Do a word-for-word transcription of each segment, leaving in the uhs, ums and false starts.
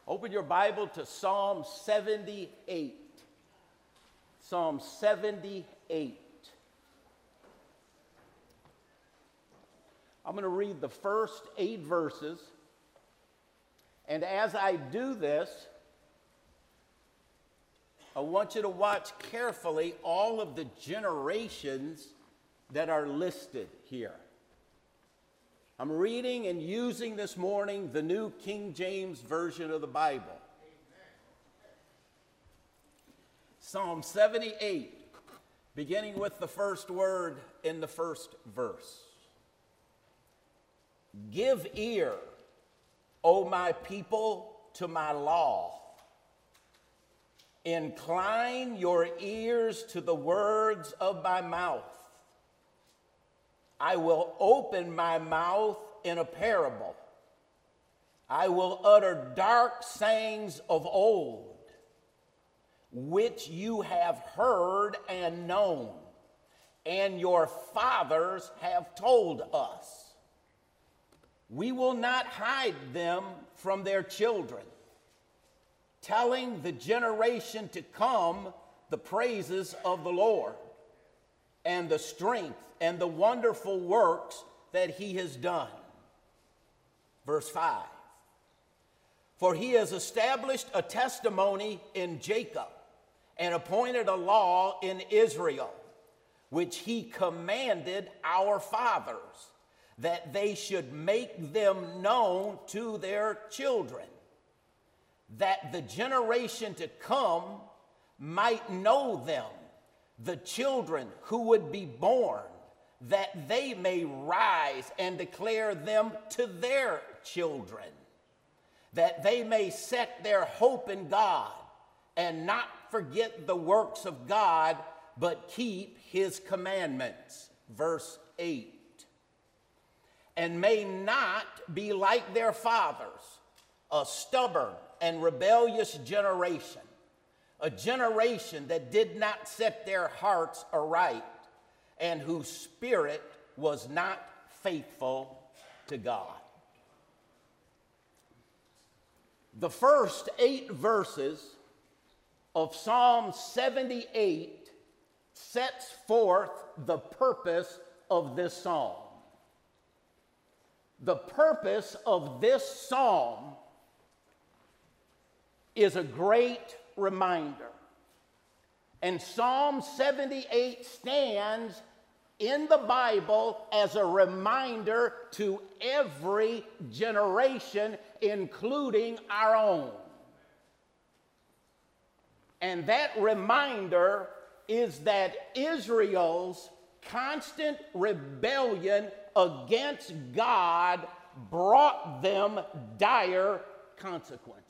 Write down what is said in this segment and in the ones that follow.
Open your Bible to Psalm seventy-eight. Psalm seventy-eight. I'm going to read the first eight verses. And as I do this, I want you to watch carefully all of the generations that are listed here. I'm reading and using this morning the New King James Version of the Bible. Psalm seventy-eight, beginning with the first word in the first verse. Give ear, O my people, to my law. Incline your ears to the words of my mouth. I will open my mouth in a parable. I will utter dark sayings of old, which you have heard and known, and your fathers have told us. We will not hide them from their children, telling the generation to come the praises of the Lord, and the strength and the wonderful works that he has done. Verse five. For he has established a testimony in Jacob and appointed a law in Israel, which he commanded our fathers, that they should make them known to their children, that the generation to come might know them, the children who would be born, that they may rise and declare them to their children, that they may set their hope in God and not forget the works of God, but keep his commandments. Verse eight. And may not be like their fathers, a stubborn and rebellious generation, a generation that did not set their hearts aright, and whose spirit was not faithful to God. The first eight verses of Psalm seventy-eight sets forth the purpose of this psalm. The purpose of this psalm is a great reminder. And Psalm seventy-eight stands in the Bible as a reminder to every generation, including our own. And that reminder is that Israel's constant rebellion against God brought them dire consequences.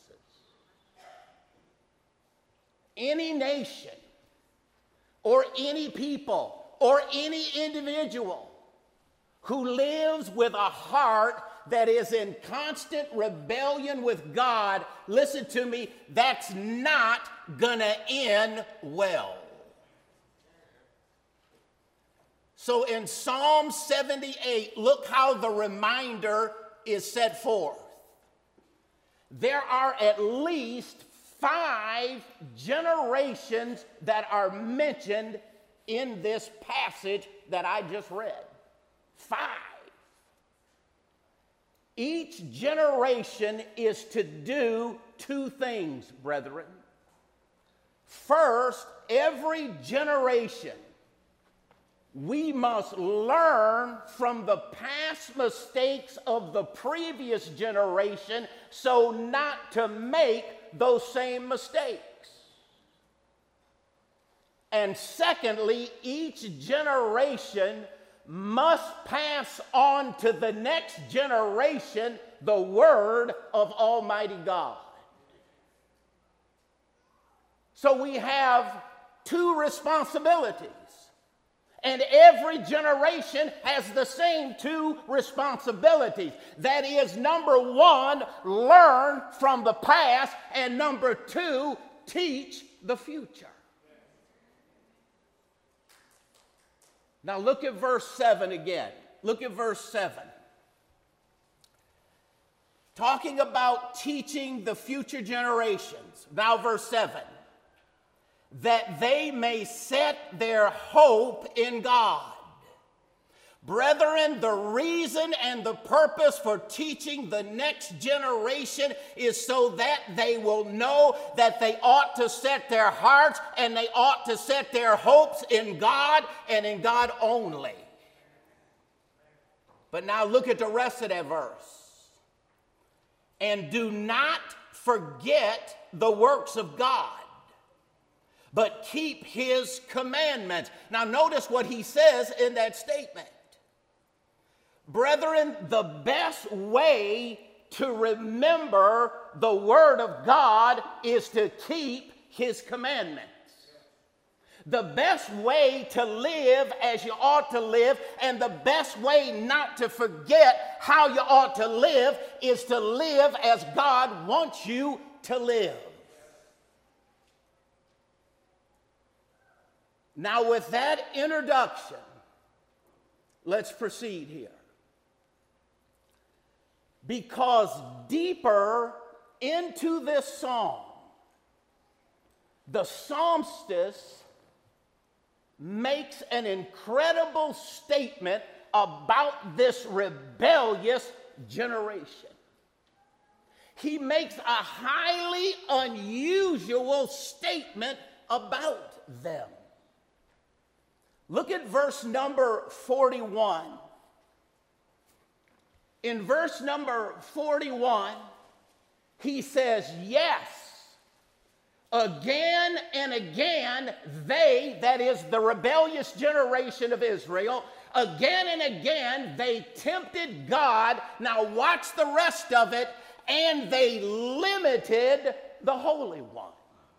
Any nation or any people or any individual who lives with a heart that is in constant rebellion with God, listen to me, that's not gonna end well. So in Psalm seventy-eight, look how the reminder is set forth. There are at least five generations that are mentioned in this passage that I just read. Five. Each generation is to do two things, brethren. First, every generation, we must learn from the past mistakes of the previous generation so not to make those same mistakes. And secondly, each generation must pass on to the next generation the word of Almighty God. So we have two responsibilities. And every generation has the same two responsibilities. That is, number one, learn from the past, and number two, teach the future. Now look at verse seven again. Look at verse seven. talking about teaching the future generations. Now verse seven, that they may set their hope in God. Brethren, the reason and the purpose for teaching the next generation is so that they will know that they ought to set their hearts and they ought to set their hopes in God and in God only. But now look at the rest of that verse. And do not forget the works of God, but keep his commandments. Now notice what he says in that statement. Brethren, the best way to remember the word of God is to keep his commandments. The best way to live as you ought to live, and the best way not to forget how you ought to live, is to live as God wants you to live. Now, with that introduction, let's proceed here. Because deeper into this psalm, the psalmist makes an incredible statement about this rebellious generation. He makes a highly unusual statement about them. Look at verse number forty-one. In verse number forty-one, he says, yes, again and again, they, that is the rebellious generation of Israel, again and again, they tempted God. Now watch the rest of it. And they limited the Holy One.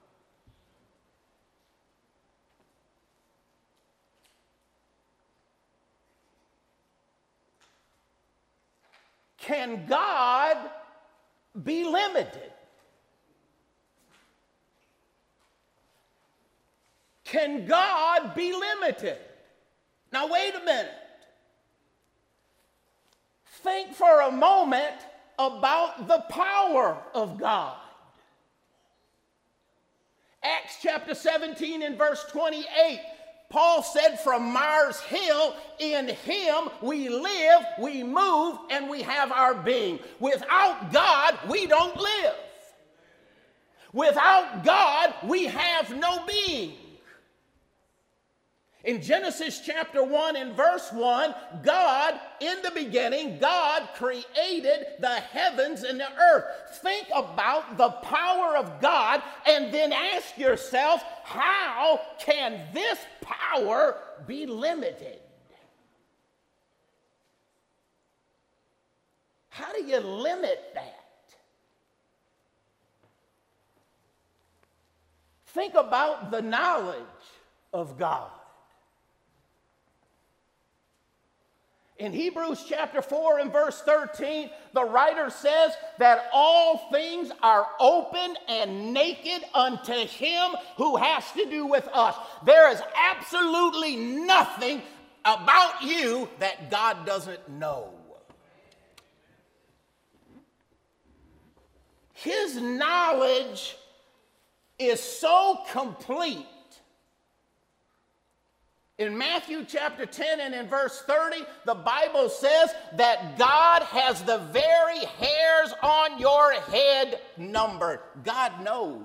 Can God be limited? Can God be limited? Now, wait a minute. Think for a moment about the power of God. Acts chapter seventeen and verse twenty-eight. Paul said from Mars Hill, in him we live, we move, and we have our being. Without God, we don't live. Without God, we have no being. In Genesis chapter one and verse one, God, in the beginning, God created the heavens and the earth. Think about the power of God and then ask yourself, how can this power be limited? How do you limit that? Think about the knowledge of God. In Hebrews chapter four and verse thirteen, the writer says that all things are open and naked unto him who has to do with us. There is absolutely nothing about you that God doesn't know. His knowledge is so complete. In Matthew chapter ten and in verse thirty, the Bible says that God has the very hairs on your head numbered. God knows.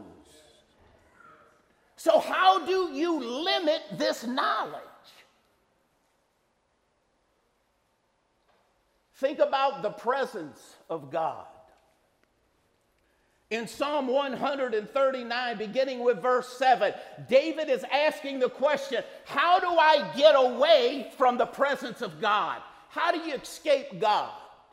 So how do you limit this knowledge? Think about the presence of God. In Psalm one thirty-nine, beginning with verse seven, David is asking the question, how do I get away from the presence of God? How do you escape God?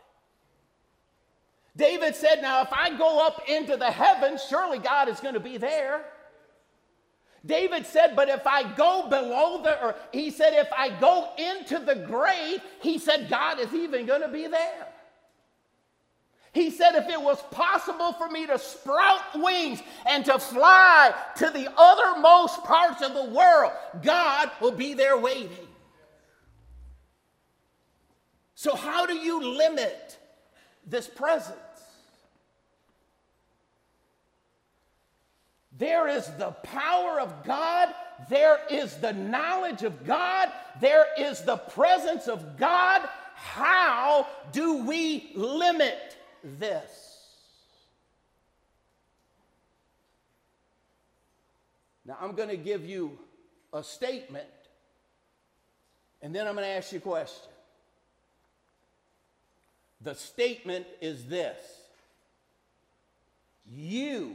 David said, now if I go up into the heavens, surely God is going to be there. David said, but if I go below the earth, he said, if I go into the grave, he said, God is even going to be there. He said, if it was possible for me to sprout wings and to fly to the uttermost parts of the world, God will be there waiting. So how do you limit this presence? There is the power of God. There is the knowledge of God. There is the presence of God. How do we limit this? Now, I'm going to give you a statement, and then I'm going to ask you a question. The statement is this: you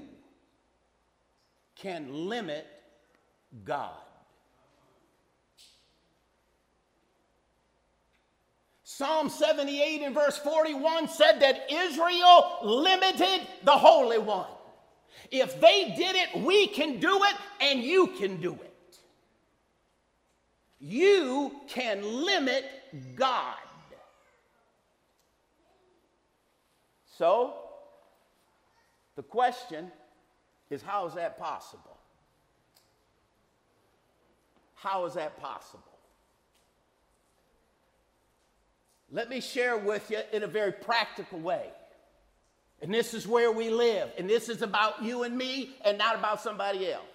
can limit God. Psalm seventy-eight and verse forty-one said that Israel limited the Holy One. If they did it, we can do it, and you can do it. You can limit God. So, the question is, how is that possible? How is that possible? Let me share with you in a very practical way. And this is where we live. And this is about you and me and not about somebody else.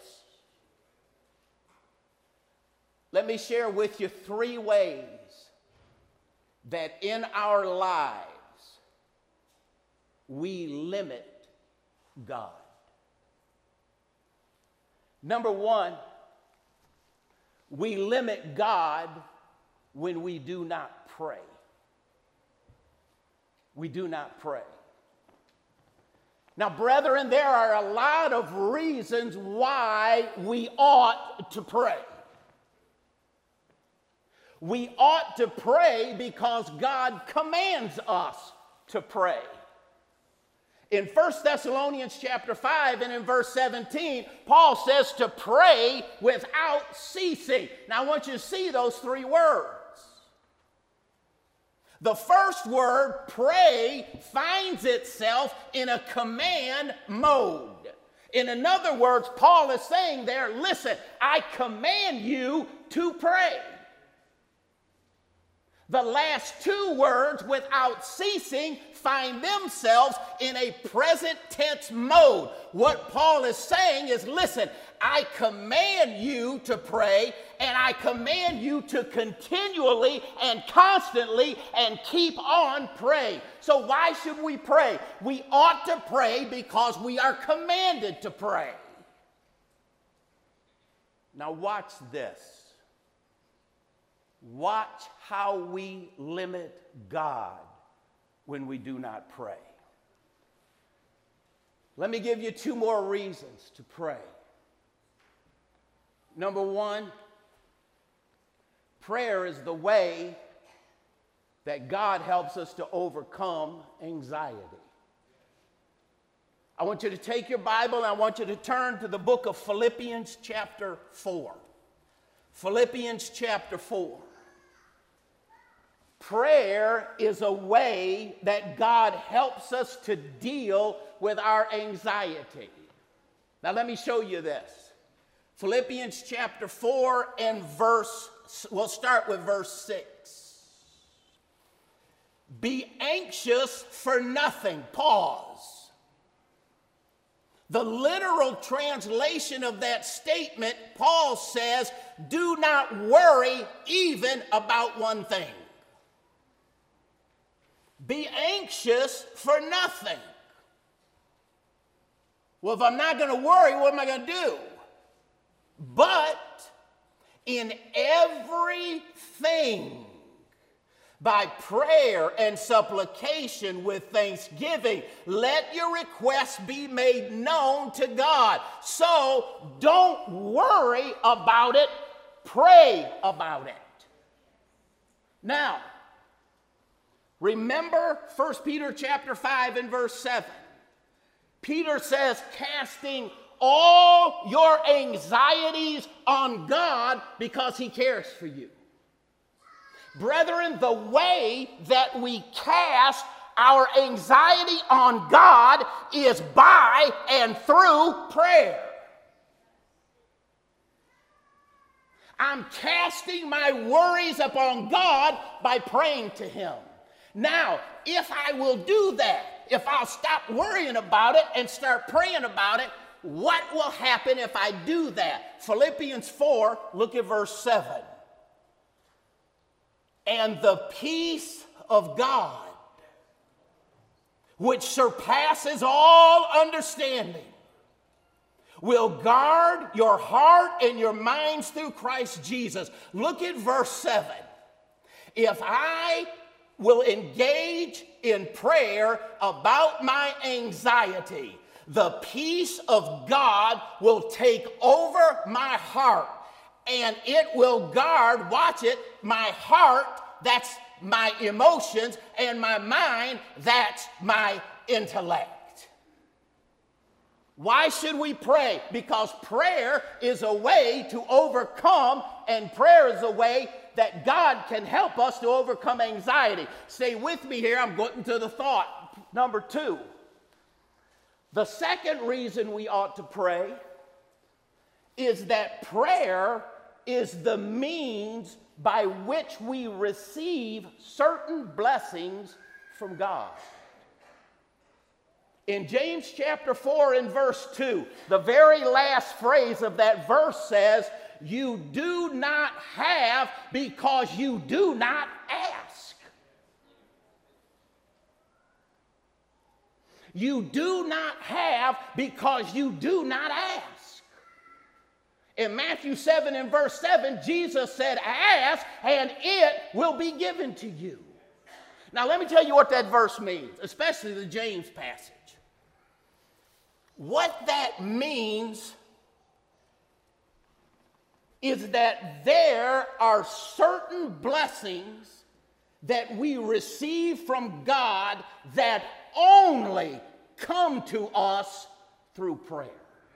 Let me share with you three ways that in our lives we limit God. Number one, we limit God when we do not pray. We do not pray. Now, brethren, there are a lot of reasons why we ought to pray. We ought to pray because God commands us to pray. In First Thessalonians chapter five and in verse seventeen, Paul says to pray without ceasing. Now, I want you to see those three words. The first word, pray, finds itself in a command mode. In other words, Paul is saying there, listen, I command you to pray. The last two words, without ceasing, find themselves in a present tense mode. What Paul is saying is, listen, I command you to pray, and I command you to continually and constantly and keep on praying. So why should we pray? We ought to pray because we are commanded to pray. Now watch this. Watch how we limit God when we do not pray. Let me give you two more reasons to pray. Number one, prayer is the way that God helps us to overcome anxiety. I want you to take your Bible and I want you to turn to the book of Philippians chapter four. Philippians chapter four. Prayer is a way that God helps us to deal with our anxiety. Now let me show you this. Philippians chapter four and verse, we'll start with verse six. Be anxious for nothing. Pause. The literal translation of that statement, Paul says, do not worry even about one thing. Be anxious for nothing. Well, if I'm not going to worry, what am I going to do? But in everything, by prayer and supplication with thanksgiving, let your requests be made known to God. So don't worry about it, pray about it. Now, remember First Peter chapter five and verse seven. Peter says, casting all your anxieties on God because he cares for you. Brethren, the way that we cast our anxiety on God is by and through prayer. I'm casting my worries upon God by praying to him. Now, if I will do that, if I'll stop worrying about it and start praying about it, what will happen if I do that? Philippians four, look at verse seven. And the peace of God, which surpasses all understanding, will guard your heart and your minds through Christ Jesus. Look at verse seven. If I will engage in prayer about my anxiety, the peace of God will take over my heart, and it will guard, watch it, my heart, that's my emotions, and my mind, that's my intellect. Why should we pray? Because prayer is a way to overcome, and prayer is a way that God can help us to overcome anxiety. Stay with me here. I'm getting to the thought. Number two, the second reason we ought to pray is that prayer is the means by which we receive certain blessings from God. In James chapter four and verse two, the very last phrase of that verse says, you do not have because you do not ask. You do not have because you do not ask. In Matthew seven and verse seven, Jesus said, ask and it will be given to you. Now let me tell you what that verse means, especially the James passage. What that means is that there are certain blessings that we receive from God that only come to us through prayer.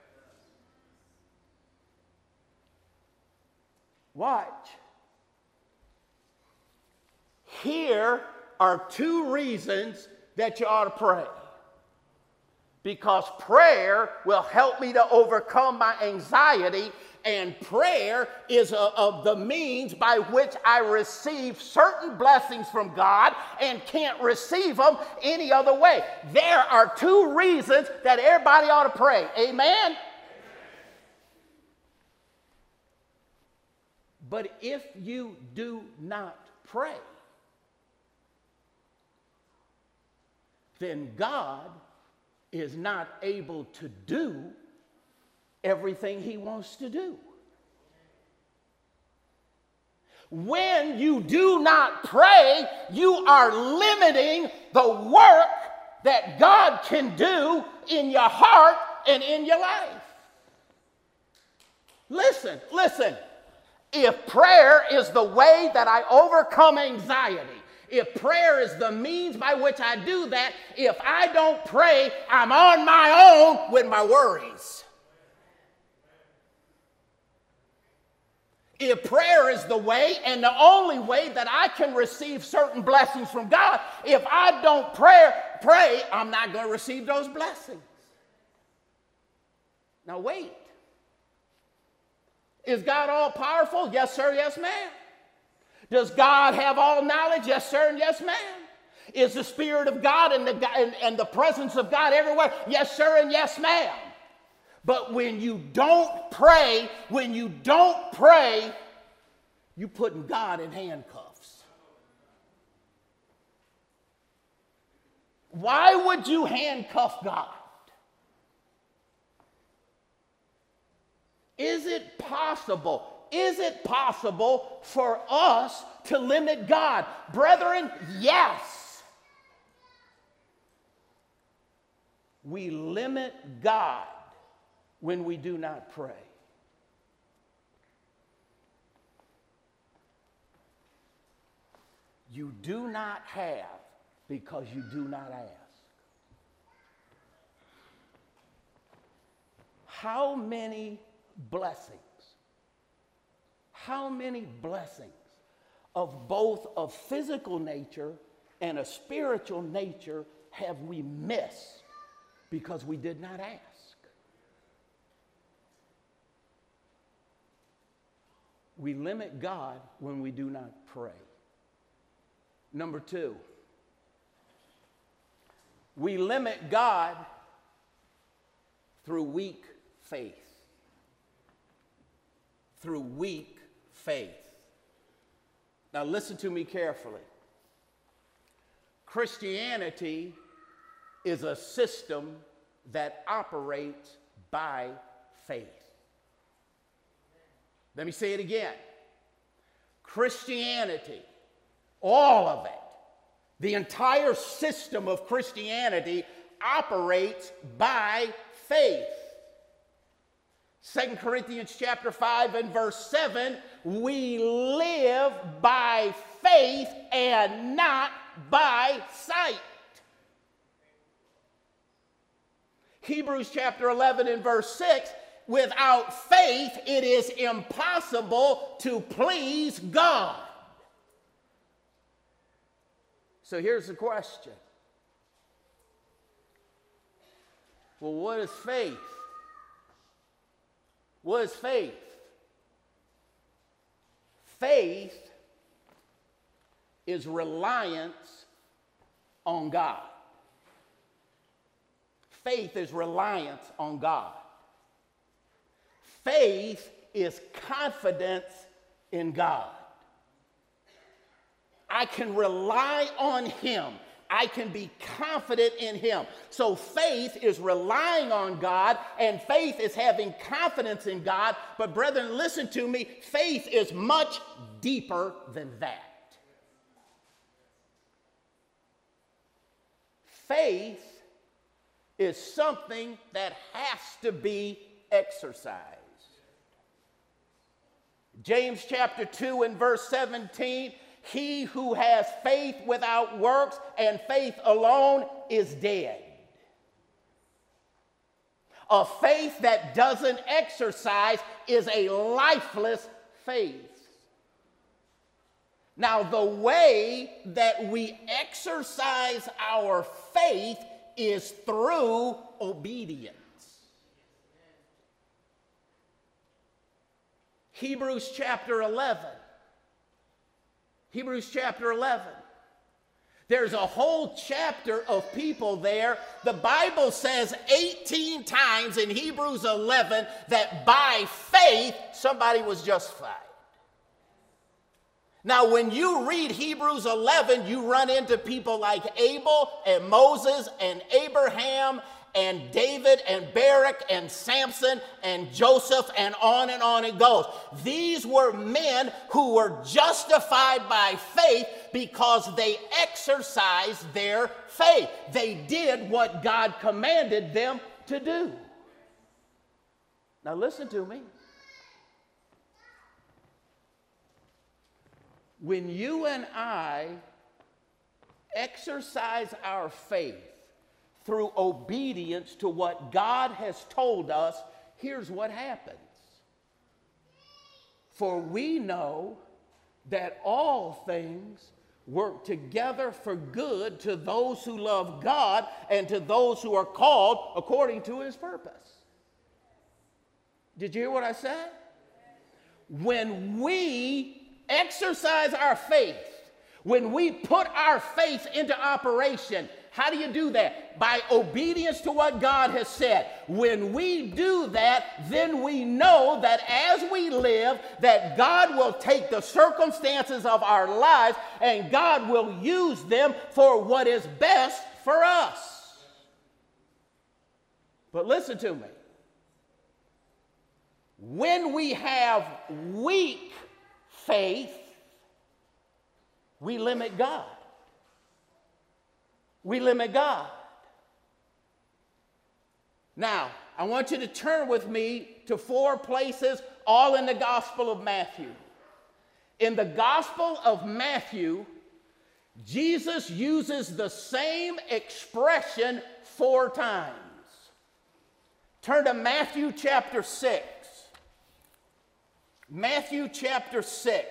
Watch. Here are two reasons that you ought to pray. Because prayer will help me to overcome my anxiety, and prayer is a, of the means by which I receive certain blessings from God and can't receive them any other way. There are two reasons that everybody ought to pray. Amen? But if you do not pray, then God is not able to do everything he wants to do. When you do not pray, you are limiting the work that God can do in your heart and in your life. Listen, listen. If prayer is the way that I overcome anxiety, if prayer is the means by which I do that, if I don't pray, I'm on my own with my worries. If prayer is the way and the only way that I can receive certain blessings from God, if I don't pray, pray, I'm not going to receive those blessings. Now wait. Is God all powerful? Yes, sir. Yes, ma'am. Does God have all knowledge? Yes, sir, and yes, ma'am. Is the Spirit of God and the, and, and the presence of God everywhere? Yes, sir, and yes, ma'am. But when you don't pray, when you don't pray, you're putting God in handcuffs. Why would you handcuff God? Is it possible? Is it possible for us to limit God? Brethren, yes. We limit God when we do not pray. You do not have because you do not ask. How many blessings? How many blessings of both a physical nature and a spiritual nature have we missed because we did not ask? We limit God when we do not pray. Number two, we limit God through weak faith. Through weak faith. Now listen to me carefully. Christianity is a system that operates by faith. Let me say it again. Christianity, all of it, the entire system of Christianity operates by faith. Second Corinthians chapter five and verse seven, we live by faith and not by sight. Hebrews chapter eleven and verse six, without faith it is impossible to please God. So here's the question. Well, what is faith? What is faith? Faith is reliance on God. Faith is reliance on God. Faith is confidence in God. I can rely on Him. I can be confident in Him. So faith is relying on God, and faith is having confidence in God. But brethren, listen to me. Faith is much deeper than that. Faith is something that has to be exercised. James chapter two and verse seventeen, he who has faith without works and faith alone is dead. A faith that doesn't exercise is a lifeless faith. Now, the way that we exercise our faith is through obedience. Hebrews chapter eleven. Hebrews chapter eleven. There's a whole chapter of people there. The Bible says eighteen times in Hebrews eleven that by faith somebody was justified. Now, when you read Hebrews eleven, you run into people like Abel and Moses and Abraham and David and Barak and Samson and Joseph, and on and on it goes. These were men who were justified by faith because they exercised their faith. They did what God commanded them to do. Now listen to me. When you and I exercise our faith through obedience to what God has told us, here's what happens. For we know that all things work together for good to those who love God and to those who are called according to His purpose. Did you hear what I said? When we exercise our faith, when we put our faith into operation, how do you do that? By obedience to what God has said. When we do that, then we know that as we live, that God will take the circumstances of our lives and God will use them for what is best for us. But listen to me. When we have weak faith, we limit God. We limit God. Now, I want you to turn with me to four places, all in the Gospel of Matthew. In the Gospel of Matthew, Jesus uses the same expression four times. Turn to Matthew chapter six. Matthew chapter six.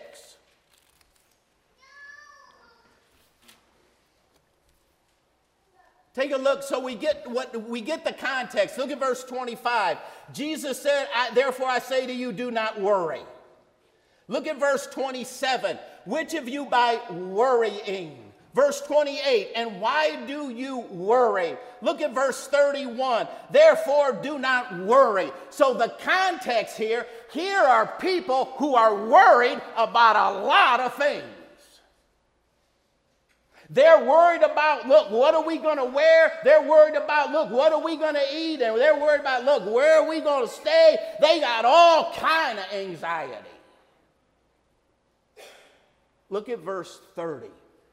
Take a look so we get what we get the context. Look at verse twenty-five. Jesus said, I, therefore I say to you, do not worry. Look at verse twenty-seven. Which of you by worrying, Verse twenty-eight, and why do you worry? Look at verse thirty-one. Therefore, do not worry. So the context here, here are people who are worried about a lot of things. They're worried about, look, what are we going to wear? They're worried about, look, what are we going to eat? And they're worried about, look, where are we going to stay? They got all kind of anxiety. Look at verse thirty.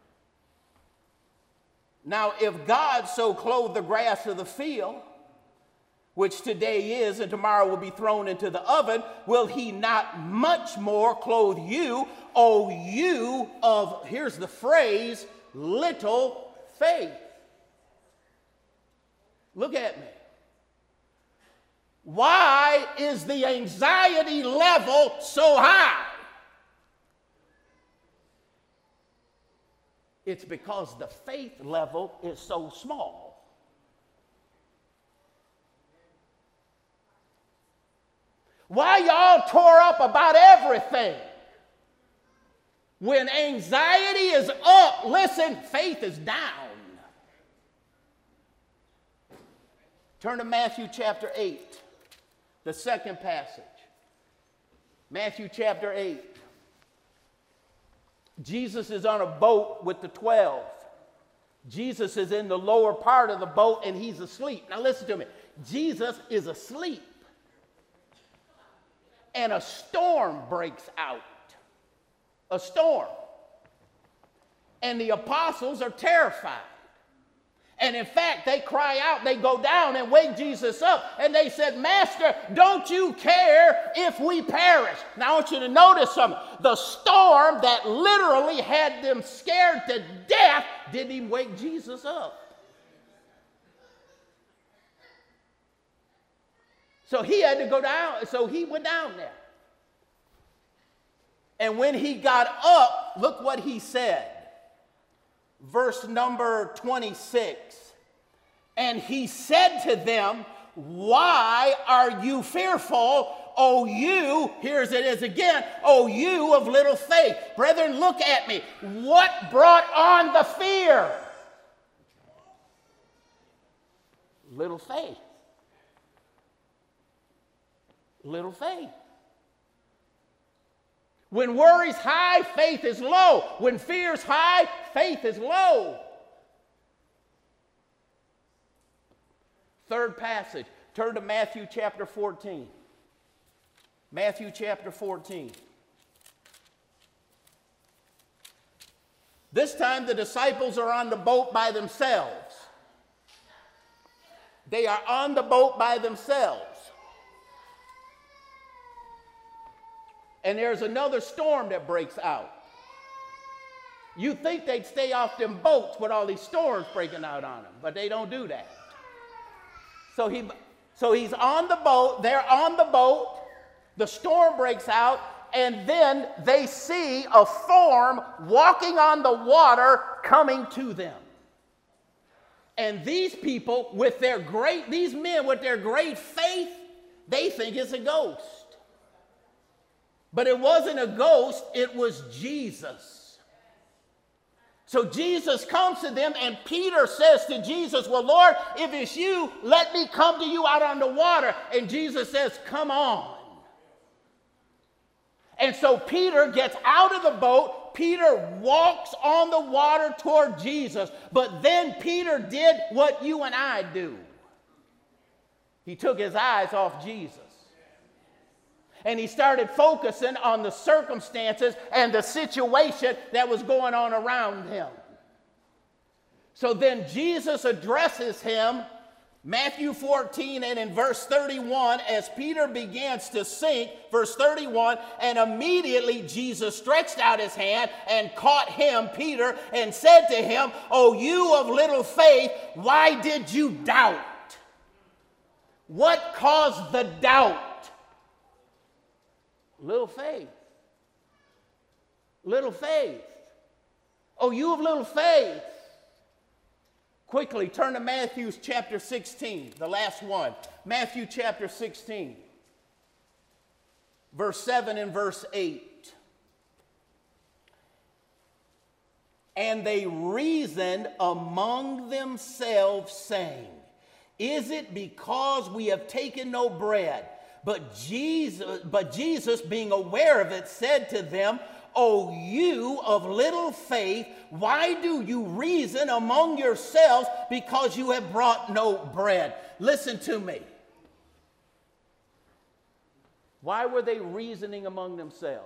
Now, if God so clothed the grass of the field, which today is and tomorrow will be thrown into the oven, will he not much more clothe you, O you of, here's the phrase, little faith? Look at me. Why is the anxiety level so high? It's because the faith level is so small. Why y'all tore up about everything? When anxiety is up, listen, faith is down. Turn to Matthew chapter eight, the second passage. Matthew chapter eight. Jesus is on a boat with the twelve. Jesus is in the lower part of the boat and he's asleep. Now listen to me. Jesus is asleep. And a storm breaks out. A storm. And the apostles are terrified. And in fact, they cry out, they go down and wake Jesus up. And they said, Master, don't you care if we perish? Now I want you to notice something. The storm that literally had them scared to death didn't even wake Jesus up. So he had to go down. So he went down there. And when he got up, look what he said. Verse number twenty-six. And he said to them, why are you fearful, O you, here's it is again, O you of little faith? Brethren, look at me. What brought on the fear? Little faith. Little faith. When worry's high, faith is low. When fear's high, faith is low. Third passage. Turn to Matthew chapter fourteen. Matthew chapter fourteen. This time the disciples are on the boat by themselves. They are on the boat by themselves. And there's another storm that breaks out. You think they'd stay off them boats with all these storms breaking out on them, but they don't do that. So he, so he's on the boat, they're on the boat, the storm breaks out, and then they see a form walking on the water coming to them. And these people with their great, these men with their great faith, they think it's a ghost. But it wasn't a ghost, it was Jesus. So Jesus comes to them and Peter says to Jesus, well, Lord, if it's you, let me come to you out on the water. And Jesus says, come on. And so Peter gets out of the boat. Peter walks on the water toward Jesus. But then Peter did what you and I do. He took his eyes off Jesus. And he started focusing on the circumstances and the situation that was going on around him. So then Jesus addresses him, Matthew fourteen, and in verse thirty-one, as Peter begins to sink, verse thirty-one, and immediately Jesus stretched out his hand and caught him, Peter, and said to him, O you of little faith, why did you doubt? What caused the doubt? Little faith. Little faith. Oh, you of little faith. Quickly, turn to Matthew chapter sixteen, the last one. Matthew chapter sixteen, verse seven and verse eight. And they reasoned among themselves, saying, is it because we have taken no bread? But Jesus, but Jesus, being aware of it, said to them, O you of little faith, why do you reason among yourselves because you have brought no bread? Listen to me. Why were they reasoning among themselves?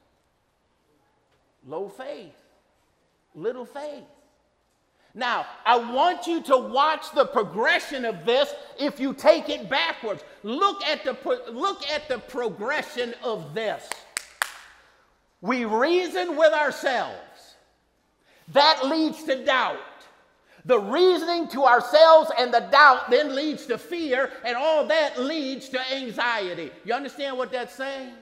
Low faith, little faith. Now, I want you to watch the progression of this if you take it backwards. Look at the, look at the progression of this. We reason with ourselves. That leads to doubt. The reasoning to ourselves and the doubt then leads to fear, and all that leads to anxiety. You understand what that's saying?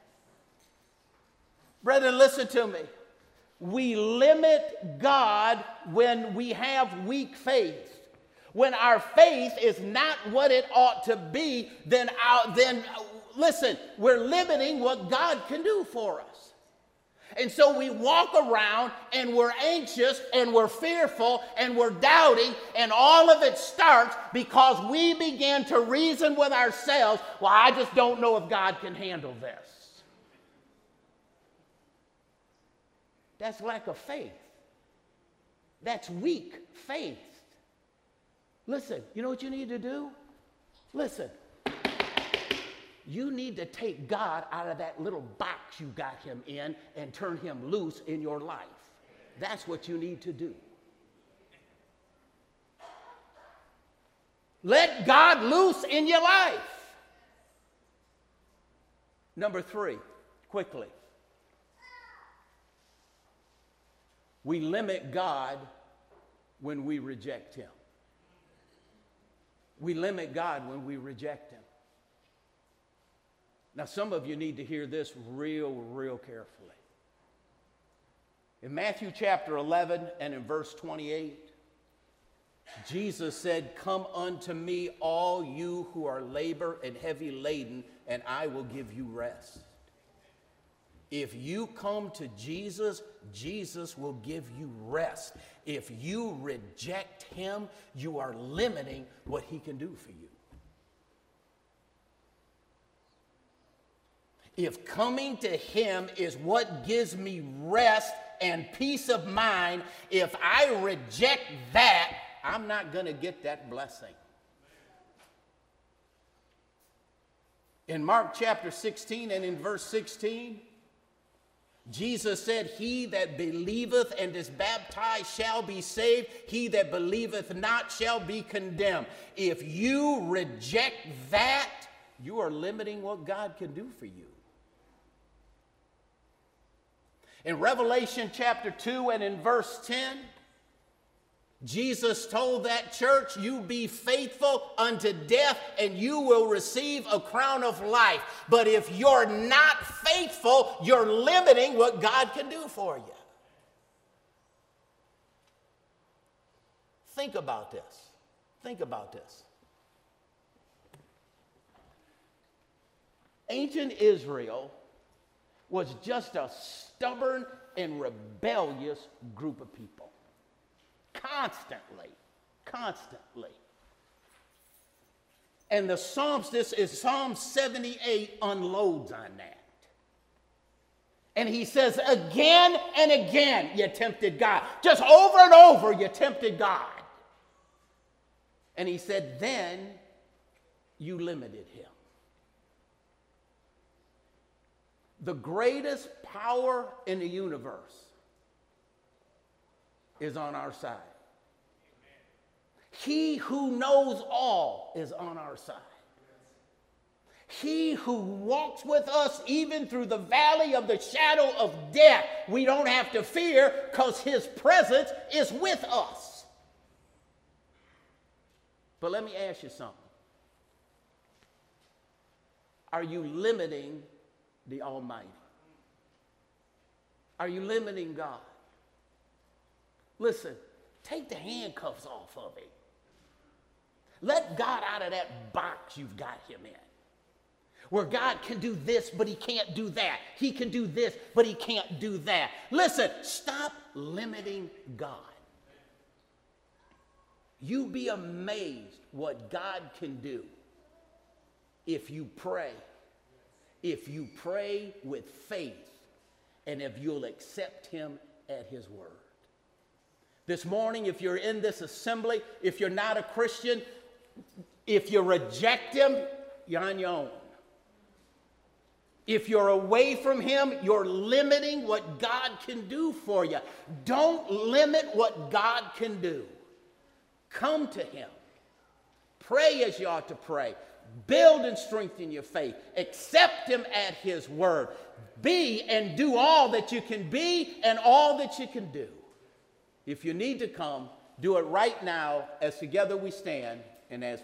Brethren, listen to me. We limit God when we have weak faith. When our faith is not what it ought to be, then, our, then listen, we're limiting what God can do for us. And so we walk around and we're anxious and we're fearful and we're doubting, and all of it starts because we began to reason with ourselves, well, I just don't know if God can handle this. That's lack of faith. That's weak faith. Listen, you know what you need to do? Listen. You need to take God out of that little box you got him in and turn him loose in your life. That's what you need to do. Let God loose in your life. Number three, quickly. We limit God when we reject him. We limit God when we reject him. Now, some of you need to hear this real, real carefully. In Matthew chapter eleven and in verse twenty-eight, Jesus said, come unto me, all you who are labor and heavy laden, and I will give you rest. If you come to Jesus, Jesus will give you rest. If you reject him, you are limiting what he can do for you. If coming to him is what gives me rest and peace of mind, if I reject that, I'm not going to get that blessing. In Mark chapter sixteen and in verse sixteen, Jesus said, he that believeth and is baptized shall be saved. He that believeth not shall be condemned. If you reject that, you are limiting what God can do for you. In Revelation chapter two and in verse ten, Jesus told that church, you be faithful unto death and you will receive a crown of life. But if you're not faithful, you're limiting what God can do for you. Think about this. Think about this. Ancient Israel was just a stubborn and rebellious group of people. Constantly, constantly. And the Psalms, this is Psalm seventy-eight, unloads on that. And he says, again and again, you tempted God. Just over and over, you tempted God. And he said, then you limited him. The greatest power in the universe is on our side. He who knows all is on our side. He who walks with us even through the valley of the shadow of death, we don't have to fear because his presence is with us. But let me ask you something. Are you limiting the Almighty? Are you limiting God? Listen, take the handcuffs off of him. Let God out of that box you've got him in. where God can do this, but he can't do that. He can do this, but he can't do that. Listen, stop limiting God. You'll be amazed what God can do if you pray. If you pray with faith, and if you'll accept him at his word. This morning, if you're in this assembly, if you're not a Christian, if you reject him, you're on your own. If you're away from him, you're limiting what God can do for you. Don't limit what God can do. Come to him. Pray as you ought to pray. Build and strengthen your faith. Accept him at his word. Be and do all that you can be and all that you can do. If you need to come, do it right now as together we stand and as